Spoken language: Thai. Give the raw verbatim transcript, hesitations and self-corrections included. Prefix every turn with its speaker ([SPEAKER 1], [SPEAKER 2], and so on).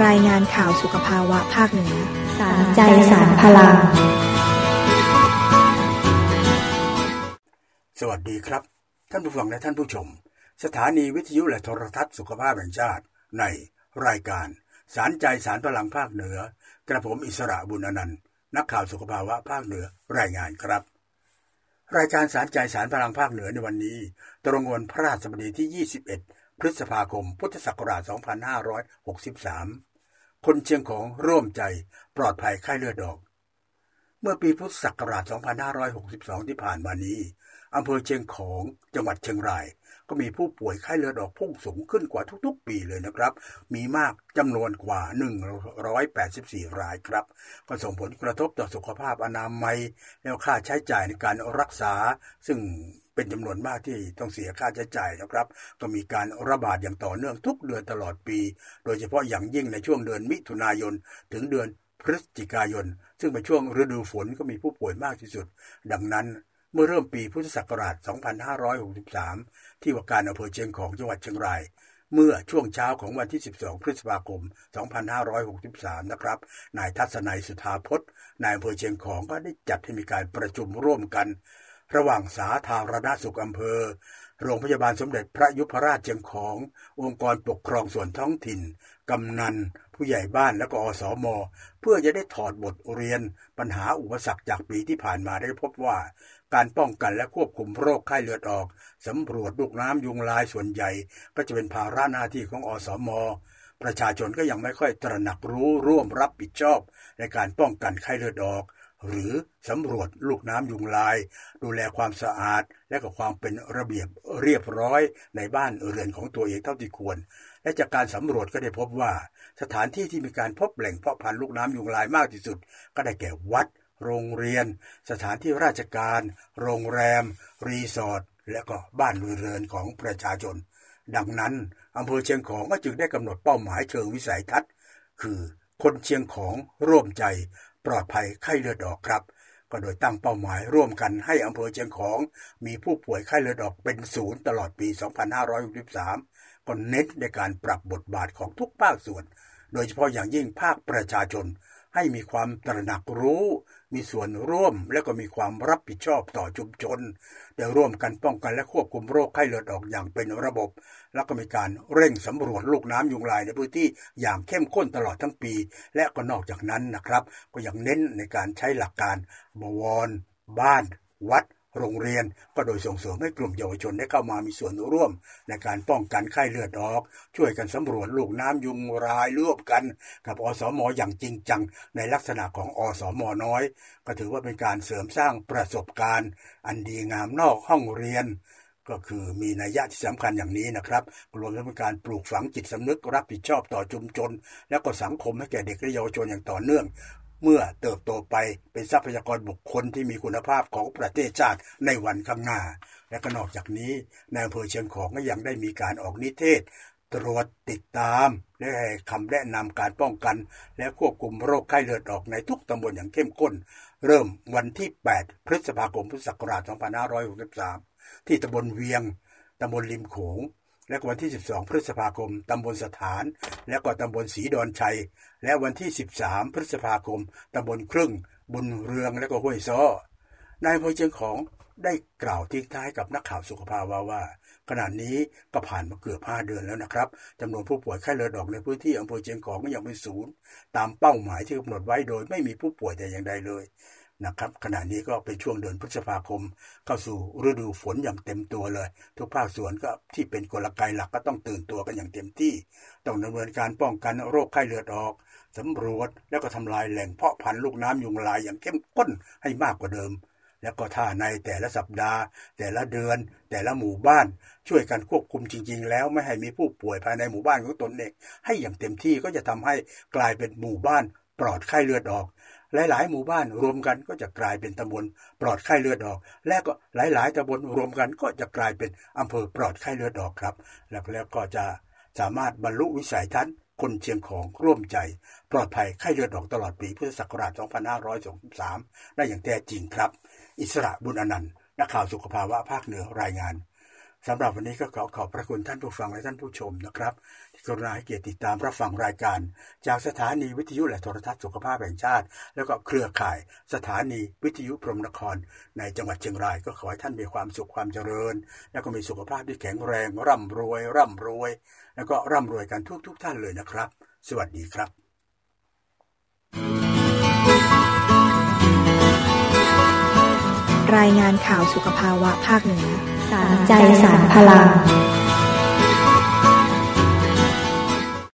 [SPEAKER 1] รายงานข่าวสุขภาวะภาคเหนือ
[SPEAKER 2] สารใจสารพลัง
[SPEAKER 3] สวัสดีครับท่านผู้ฟังและท่านผู้ชมสถานีวิทยุและโทรทัศน์สุขภาพแห่งชาติในรายการสารใจสารพลังภาคเหนือกระผมอิสระบุญอนันต์นักข่าวสุขภาวะภาคเหนือรายงานครับรายการสารใจสารพลังภาคเหนือในวันนี้ตรงวันพฤหัสบดีที่ยี่สิบเอ็ดพฤษภาคมพุทธศักราชสองพันห้าร้อยหกสิบสามคนเชียงของร่วมใจปลอดภัยไข้เลือดออกเมื่อปีพุทธศักราชสองพันห้าร้อยหกสิบสองที่ผ่านมานี้อำเภอเชียงของจังหวัดเชียงรายก็มีผู้ป่วยไข้เลือดออกพุ่งสูงขึ้นกว่าทุกๆปีเลยนะครับมีมากจำนวนกว่าหนึ่งร้อยแปดสิบสี่รายครับก็ส่งผลกระทบต่อสุขภาพอนามัยและค่าใช้จ่ายในการรักษาซึ่งเป็นจำนวนมากที่ต้องเสียค่าใช้จ่ายนะครับก็มีการระบาดอย่างต่อเนื่องทุกเดือนตลอดปีโดยเฉพาะอย่างยิ่งในช่วงเดือนมิถุนายนถึงเดือนพฤศจิกายนซึ่งเป็นช่วงฤดูฝนก็มีผู้ป่วยมากที่สุดดังนั้นเมื่อเริ่มปีพุทธศักราชสองพันห้าร้อยหกสิบสามที่ว่าการอำเภอเชียงของจังหวัดเชียงรายเมื่อช่วงเช้าของวันที่สิบสองพฤษภาคมสองพันห้าร้อยหกสิบสามนะครับนายทัศนัยสุธาพจน์นายอำเภอเชียงของก็ได้จัดให้มีการประชุมร่วมกันระหว่างสาธารณสุขอำเภอโรงพยาบาลสมเด็จพระยุพราชเชียงขององค์กรปกครองส่วนท้องถิ่นกำนันผู้ใหญ่บ้านและก็อสม.เพื่อจะได้ถอดบทเรียนปัญหาอุปสรรคจากปีที่ผ่านมาได้พบว่าการป้องกันและควบคุมโรคไข้เลือดออกสำรวจลูกน้ำยุงลายส่วนใหญ่ก็จะเป็นภาระหน้าที่ของอสม.ประชาชนก็ยังไม่ค่อยตระหนักรู้ร่วมรับผิดชอบในการป้องกันไข้เลือดออกหรือสำรวจลูกน้ำยุงลายดูแลความสะอาดและก็ความเป็นระเบียบเรียบร้อยในบ้านเรือนของตัวเองเท่าที่ควรและจากการสำรวจก็ได้พบว่าสถานที่ที่มีการพบแหล่งเพาะพันธุ์ลูกน้ำยุงลายมากที่สุดก็ได้แก่วัดโรงเรียนสถานที่ราชการโรงแรมรีสอร์ทและก็บ้านเรือนของประชาชนดังนั้นอำเภอเชียงของก็จึงได้กำหนดเป้าหมายเชิงวิสัยทัศน์คือคนเชียงของร่วมใจปลอดภัยไข้เลือดออกครับก็โดยตั้งเป้าหมายร่วมกันให้อำเภอเชียงของมีผู้ป่วยไข้เลือดออกเป็นศูนย์ตลอดปีสองพันห้าร้อยหกสิบสามก็เน้นในการปรับบทบาทของทุกภาคส่วนโดยเฉพาะอย่างยิ่งภาคประชาชนให้มีความตระหนักรู้มีส่วนร่วมและก็มีความรับผิดชอบต่อชุมชนได้ร่วมกันป้องกันและควบคุมโรคไข้เลือดออกอย่างเป็นระบบแล้วก็มีการเร่งสำรวจลูกน้ำยุงลายในพื้นที่อย่างเข้มข้นตลอดทั้งปีและก็นอกจากนั้นนะครับก็ยังเน้นในการใช้หลักการบวรบ้านวัดโรงเรียนก็โดยส่งเสริมให้กลุ่มเยาวชนได้เข้ามามีส่วนร่วมในการป้องกันไข้เลือดออกช่วยกันสำรวจลูกน้ำยุงลายร่วมกันกับอสม.อย่างจริงจังในลักษณะของอสม.น้อยก็ถือว่าเป็นการเสริมสร้างประสบการณ์อันดีงามนอกห้องเรียนก็คือมีนัยยะที่สำคัญอย่างนี้นะครับรวมทั้งการปลูกฝังจิตสำนึกรับผิดชอบต่อชุมชนและก็สังคมให้แก่เด็กและเยาวชนอย่างต่อเนื่องเมื่อเติบโตไปเป็นทรัพยากรบุคคลที่มีคุณภาพของประเทศชาติในวันข้างหน้าและก็นอกจากนี้ในอำเภอเชียงของก็ยังได้มีการออกนิเทศตรวจติดตามและให้คำแนะนำการป้องกันและควบคุมโรคไข้เลือดออกในทุกตำบลอย่างเข้มข้นเริ่มวันที่แปดพฤษภาคมพุทธศักราชสองพันห้าร้อยหกสิบสามที่ตำบลเวียงตำบลริมโขงและวันที่สิบสองพฤษภาคมตำบลสถานและก็ตำบลศรีดอนชัยและวันที่สิบสามพฤษภาคมตำบลครึ่งบุญเรืองและก็ห้วยซ้อนายอำเภอเชียงของได้กล่าวทิ้งท้ายกับนักข่าวสุขภาพว่าว่าขณะนี้ก็ผ่านมาเกือบห้าเดือนแล้วนะครับจำนวนผู้ป่วยไข้เลือดออกในพื้นที่อำเภอเชียงของก็ยังเป็นศูนย์ตามเป้าหมายที่กำหนดไว้โดยไม่มีผู้ป่วยแต่อย่างใดเลยนะครับขณะนี้ก็เป็นช่วงเดือนพฤษภาคมเข้าสู่ฤดูฝนอย่างเต็มตัวเลยทุกภาคส่วนก็ที่เป็นกลไกหลักก็ต้องตื่นตัวกันอย่างเต็มที่ต้องดำเนินการป้องกันโรคไข้เลือดออกสำรวจแล้วก็ทำลายแหล่งเพาะพันธุ์ลูกน้ำยุงลายอย่างเข้มข้นให้มากกว่าเดิมแล้วก็ถ้าในแต่ละสัปดาห์แต่ละเดือนแต่ละหมู่บ้านช่วยกันควบคุมจริงๆแล้วไม่ให้มีผู้ป่วยภายในหมู่บ้านของตนเองให้อย่างเต็มที่ก็จะทำให้กลายเป็นหมู่บ้านปลอดไข้เลือดออกหลายๆหมู่บ้านรวมกันก็จะกลายเป็นตำบลปลอดไข้เลือดออกและก็หลายๆตำบลรวมกันก็จะกลายเป็นอำเภอปลอดไข้เลือดออกครับแล้วแล้วก็จะสามารถบรรลุวิสัยทัศน์คนเชียงของร่วมใจปลอดภัยไข้เลือดออกตลอดปีพุทธศักราชสองพันห้าร้อยหกสิบสามได้อย่างแท้จริงครับอิสระบุญอนันต์นักข่าวสุขภาวะภาคเหนือรายงานสำหรับวันนี้ก็ขอขอบพระคุณท่านผู้ฟังและท่านผู้ชมนะครับที่กรุณาให้เกียรติติดตามรับฟังรายการจากสถานีวิทยุและโทรทัศน์สุขภาพแห่งชาติแล้วก็เครือข่ายสถานีวิทยุพรหมนครในจังหวัดเชียงรายก็ขอให้ท่านมีความสุขความเจริญแล้วก็มีสุขภาพที่แข็งแรงร่ำรวยร่ำรวยแล้วก็ร่ำรวยกันทุกๆท่านเลยนะครับสวัสดีครับ
[SPEAKER 1] รายงานข่าวสุขภาวะภาคเหนือ
[SPEAKER 2] สารใจสารพลัง